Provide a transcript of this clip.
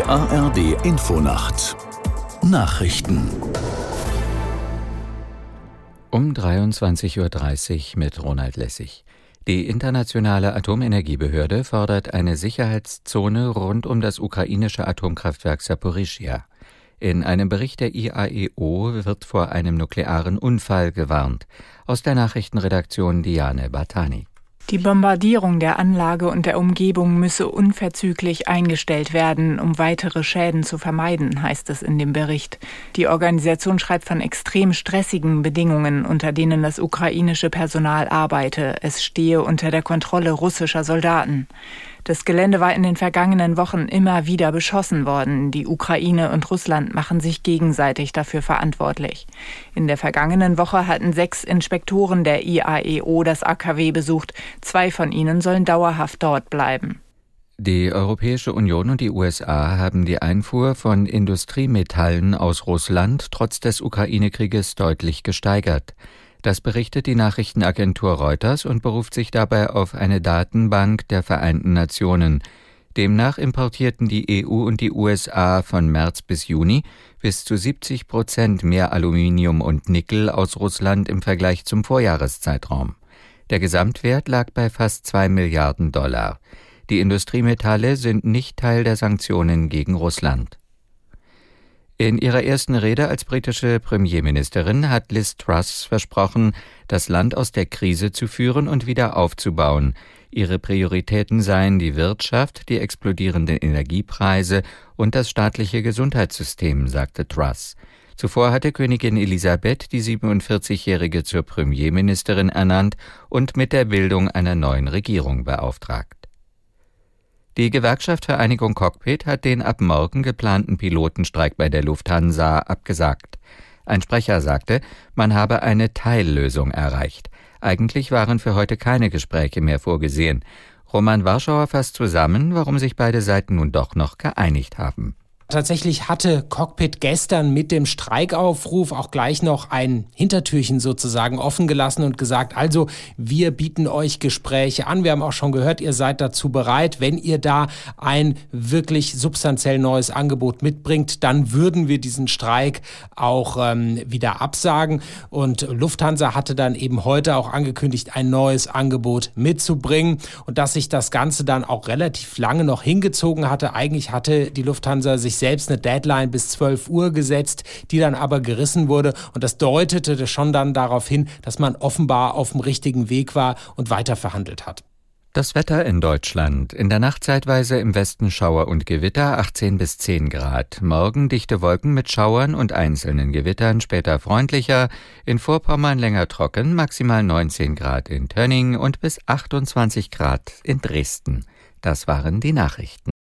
Die ARD Infonacht Nachrichten um 23:30 Uhr mit Ronald Lessig. Die Internationale Atomenergiebehörde fordert eine Sicherheitszone rund um das ukrainische Atomkraftwerk Saporischschja. In einem Bericht der IAEO wird vor einem nuklearen Unfall gewarnt. Aus der Nachrichtenredaktion Diane Bartani. Die Bombardierung der Anlage und der Umgebung müsse unverzüglich eingestellt werden, um weitere Schäden zu vermeiden, heißt es in dem Bericht. Die Organisation schreibt von extrem stressigen Bedingungen, unter denen das ukrainische Personal arbeite. Es stehe unter der Kontrolle russischer Soldaten. Das Gelände war in den vergangenen Wochen immer wieder beschossen worden. Die Ukraine und Russland machen sich gegenseitig dafür verantwortlich. In der vergangenen Woche hatten 6 Inspektoren der IAEO das AKW besucht. 2 von ihnen sollen dauerhaft dort bleiben. Die Europäische Union und die USA haben die Einfuhr von Industriemetallen aus Russland trotz des Ukraine-Krieges deutlich gesteigert. Das berichtet die Nachrichtenagentur Reuters und beruft sich dabei auf eine Datenbank der Vereinten Nationen. Demnach importierten die EU und die USA von März bis Juni bis zu 70% mehr Aluminium und Nickel aus Russland im Vergleich zum Vorjahreszeitraum. Der Gesamtwert lag bei fast $2 Milliarden. Die Industriemetalle sind nicht Teil der Sanktionen gegen Russland. In ihrer ersten Rede als britische Premierministerin hat Liz Truss versprochen, das Land aus der Krise zu führen und wieder aufzubauen. Ihre Prioritäten seien die Wirtschaft, die explodierenden Energiepreise und das staatliche Gesundheitssystem, sagte Truss. Zuvor hatte Königin Elisabeth die 47-Jährige zur Premierministerin ernannt und mit der Bildung einer neuen Regierung beauftragt. Die Gewerkschaft Vereinigung Cockpit hat den ab morgen geplanten Pilotenstreik bei der Lufthansa abgesagt. Ein Sprecher sagte, man habe eine Teillösung erreicht. Eigentlich waren für heute keine Gespräche mehr vorgesehen. Roman Warschauer fasst zusammen, warum sich beide Seiten nun doch noch geeinigt haben. Tatsächlich hatte Cockpit gestern mit dem Streikaufruf auch gleich noch ein Hintertürchen sozusagen offen gelassen und gesagt, also wir bieten euch Gespräche an. Wir haben auch schon gehört, ihr seid dazu bereit. Wenn ihr da ein wirklich substanziell neues Angebot mitbringt, dann würden wir diesen Streik auch wieder absagen. Und Lufthansa hatte dann eben heute auch angekündigt, ein neues Angebot mitzubringen. Und dass sich das Ganze dann auch relativ lange noch hingezogen hatte. Eigentlich hatte die Lufthansa sich selbst eine Deadline bis 12 Uhr gesetzt, die dann aber gerissen wurde. Und das deutete schon dann darauf hin, dass man offenbar auf dem richtigen Weg war und weiter verhandelt hat. Das Wetter in Deutschland. In der Nacht zeitweise im Westen Schauer und Gewitter, 18 bis 10 Grad. Morgen dichte Wolken mit Schauern und einzelnen Gewittern, später freundlicher. In Vorpommern länger trocken, maximal 19 Grad in Tönning und bis 28 Grad in Dresden. Das waren die Nachrichten.